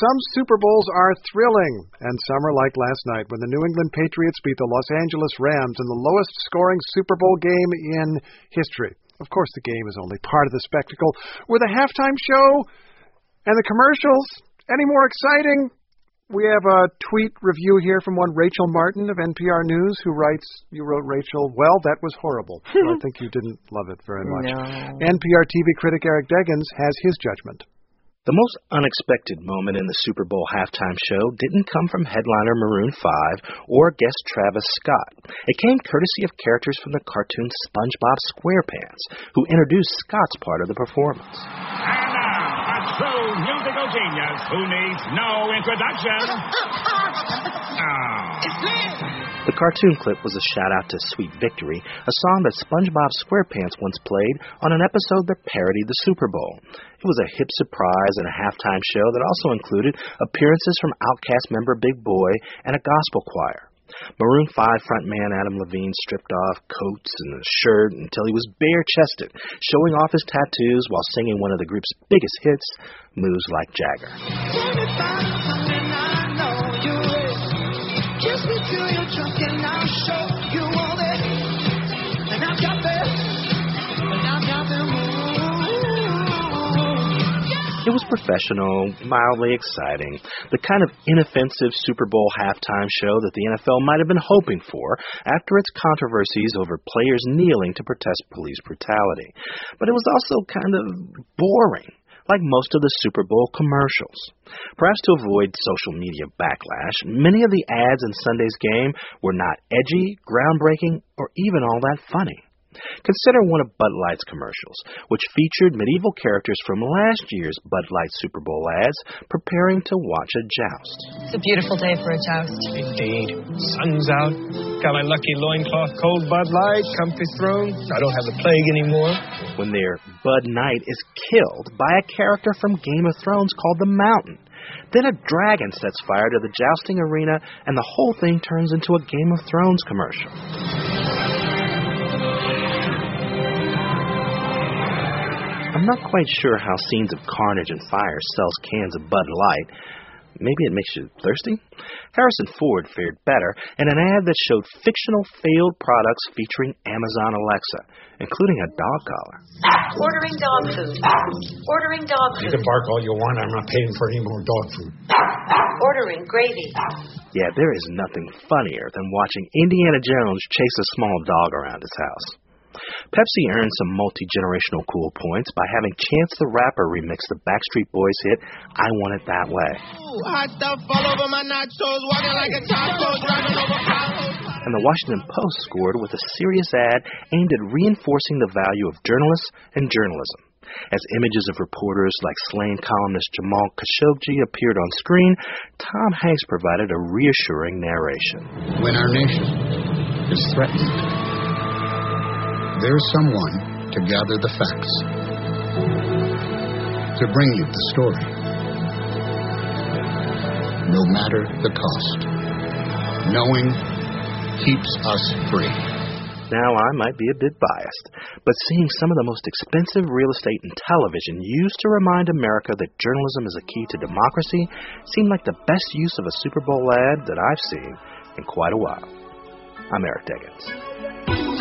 some Super Bowls are thrilling, and some are like last night when the New England Patriots beat the Los Angeles Rams in the lowest-scoring Super Bowl game in history. Of course, the game is only part of the spectacle. Were the halftime show and the commercials any more exciting? We have a tweet review here from one Rachel Martin of NPR News who writes, you wrote, Rachel, well, that was horrible. So I think you didn't love it very much. No. NPR TV critic Eric Deggans has his judgment. The most unexpected moment in the Super Bowl halftime show didn't come from headliner Maroon 5 or guest Travis Scott. It came courtesy of characters from the cartoon SpongeBob SquarePants, who introduced Scott's part of the performance. And now, a true musical genius who needs no introduction. The cartoon clip was a shout-out to Sweet Victory, a song that SpongeBob SquarePants once played on an episode that parodied the Super Bowl. It was a hip surprise and a halftime show that also included appearances from Outkast member Big Boi and a gospel choir. Maroon 5 frontman Adam Levine stripped off coats and a shirt until he was bare-chested, showing off his tattoos while singing one of the group's biggest hits, Moves Like Jagger. It was professional, mildly exciting, the kind of inoffensive Super Bowl halftime show that the NFL might have been hoping for after its controversies over players kneeling to protest police brutality. But it was also kind of boring, like most of the Super Bowl commercials. Perhaps to avoid social media backlash, many of the ads in Sunday's game were not edgy, groundbreaking, or even all that funny. Consider one of Bud Light's commercials, which featured medieval characters from last year's Bud Light Super Bowl ads preparing to watch a joust. It's a beautiful day for a joust. Indeed. Sun's out. Got my lucky loincloth, cold Bud Light, comfy throne. I don't have the plague anymore. When their Bud Knight is killed by a character from Game of Thrones called the Mountain. Then a dragon sets fire to the jousting arena, and the whole thing turns into a Game of Thrones commercial. I'm not quite sure how scenes of carnage and fire sells cans of Bud Light. Maybe it makes you thirsty? Harrison Ford fared better in an ad that showed fictional failed products featuring Amazon Alexa, including a dog collar. Ordering dog food. Ordering dog food. You can bark all you want. I'm not paying for any more dog food. Ordering gravy. Yeah, there is nothing funnier than watching Indiana Jones chase a small dog around his house. Pepsi earned some multi-generational cool points by having Chance the Rapper remix the Backstreet Boys hit I Want It That Way. Hot stuff all over my nachos, walking like a taco, driving over potholes. And the Washington Post scored with a serious ad aimed at reinforcing the value of journalists and journalism. As images of reporters like slain columnist Jamal Khashoggi appeared on screen, Tom Hanks provided a reassuring narration. When our nation is threatened, there's someone to gather the facts, to bring you the story, no matter the cost. Knowing keeps us free. Now, I might be a bit biased, but seeing some of the most expensive real estate in television used to remind America that journalism is a key to democracy seemed like the best use of a Super Bowl ad that I've seen in quite a while. I'm Eric Deggans.